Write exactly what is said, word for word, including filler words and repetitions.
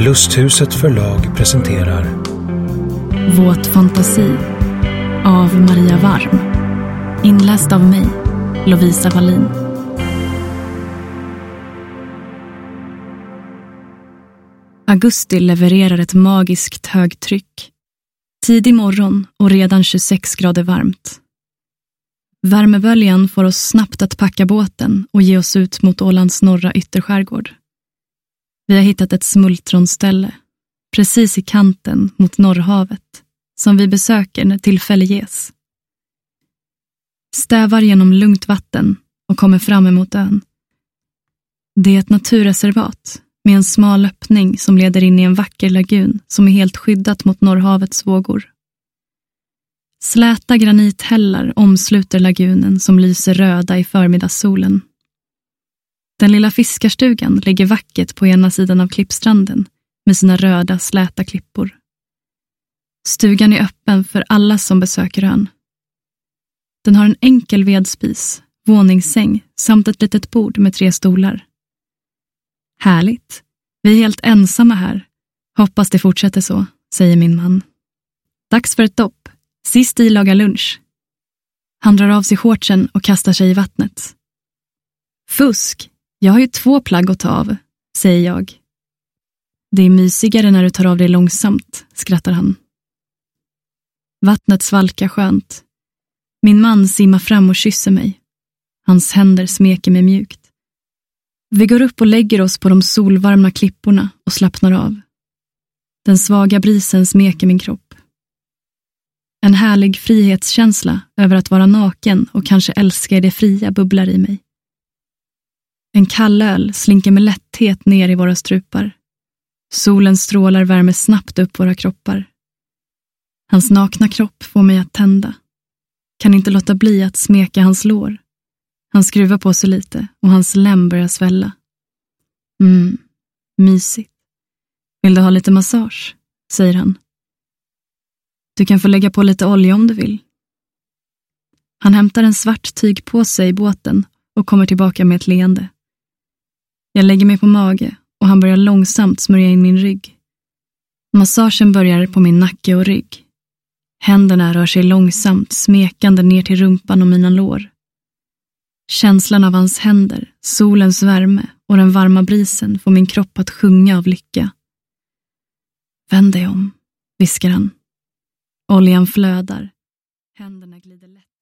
Lusthuset förlag presenterar Våt fantasi av Maria Warm. Inläst av mig, Lovisa Wallin. Augusti levererar ett magiskt högtryck. Tidig morgon och redan tjugosex grader varmt. Värmeböljan får oss snabbt att packa båten och ge oss ut mot Ålands norra ytterskärgård. Vi har hittat ett smultronställe, precis i kanten mot Norrhavet, som vi besöker när tillfälle ges. Stävar genom lugnt vatten och kommer fram emot ön. Det är ett naturreservat med en smal öppning som leder in i en vacker lagun som är helt skyddat mot Norrhavets vågor. Släta granithällar omsluter lagunen som lyser röda i förmiddagssolen. Den lilla fiskarstugan ligger vackert på ena sidan av klippstranden med sina röda släta klippor. Stugan är öppen för alla som besöker ön. Den har en enkel vedspis, våningssäng samt ett litet bord med tre stolar. Härligt. Vi är helt ensamma här. Hoppas det fortsätter så, säger min man. Dags för ett dopp. Sist i laga lunch. Han drar av sig shortsen och kastar sig i vattnet. Fusk. Jag har ju två plagg att ta av, säger jag. Det är mysigare när du tar av dig långsamt, skrattar han. Vattnet svalkar skönt. Min man simmar fram och kysser mig. Hans händer smeker mig mjukt. Vi går upp och lägger oss på de solvarma klipporna och slappnar av. Den svaga brisen smeker min kropp. En härlig frihetskänsla över att vara naken och kanske älska det fria bubblar i mig. En kall öl slinker med lätthet ner i våra strupar. Solens strålar värmer snabbt upp våra kroppar. Hans nakna kropp får mig att tända. Kan inte låta bli att smeka hans lår. Han skruvar på sig lite och hans lem börjar svälla. Mm, mysigt. Vill du ha lite massage? Säger han. Du kan få lägga på lite olja om du vill. Han hämtar en svart tygpåse i båten och kommer tillbaka med ett leende. Jag lägger mig på mage och han börjar långsamt smörja in min rygg. Massagen börjar på min nacke och rygg. Händerna rör sig långsamt, smekande ner till rumpan och mina lår. Känslan av hans händer, solens värme och den varma brisen får min kropp att sjunga av lycka. Vänd dig om, viskar han. Oljan flödar. Händerna glider lätt.